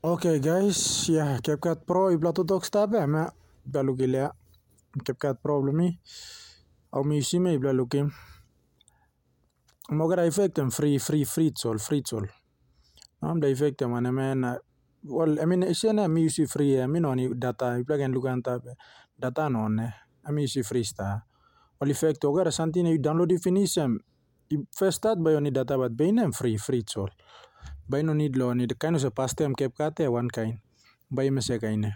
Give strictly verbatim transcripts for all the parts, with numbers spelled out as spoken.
Okay guys, yeah, CapCut Pro ibla tutok stabe ma balugilea CapCut Pro blumi au mi usime ibla lukim. Mogera effectem free free free sol free sol. Am da effectem ane men well I mean isiana mi usi free I mean oni data ibla gen lukan tabe data nonne ami usi free sta. Well effect ogera santine you download definition first start by oni data but bainem free free sol. By no need lo ni kind of past time CapCut e one kind. By me se kaine.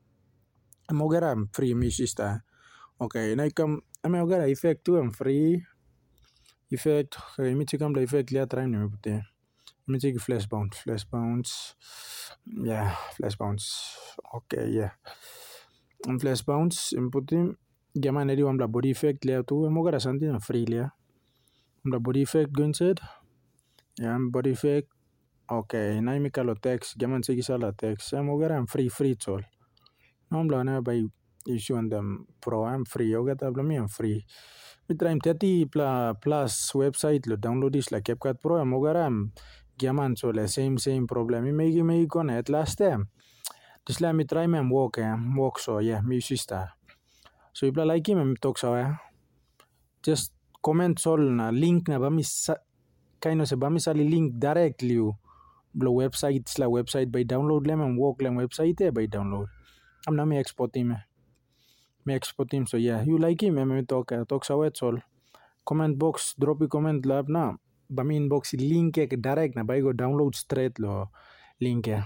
Mogera free mi sista. Okay, na ikam ame ogera effect tu am free effect okay, mi chikam da effect lihat try ni pute. Mi chik flash bounce flash bounce yeah flash bounce okay yeah um flash bounce inputim gama nedi wam la body effect lihat tu mogera santi na free lihat um la body effect gunset yeah body effect okay na mi kalo text gama segi sala text am mogera am free free tol am la na by issue on them pro am free yoga tabla mi am free mi try thirty plus website lo download is la CapCut Pro am mogera am giaman so la same same problem mi megi megi kona at last time tisla mi try me am work am work so yeah mi sista so ibla like him am talk so yeah just comment sol na link na ba mi kaino se ba mi sali link directly blo website la website by download lem am work lem website e by download am na mi export him me export him so yeah you like him me talk talk so it sol comment box drop a comment lab na ba mi inbox link e direct na by go download straight lo link e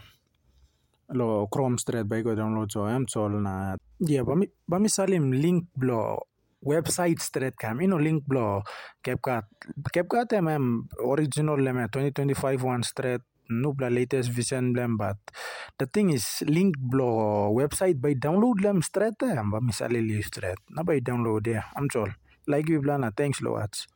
lo Chrome straight by go download so am sol na yeah ba mi ba mi salim link blo website straight kam ino link blo CapCut CapCut em original lem twenty twenty-five one straight nubla latest vision lem but the thing is link blo website by download lem straight em ba mi sali li straight na by download yeah am sol like you blana thanks lo watch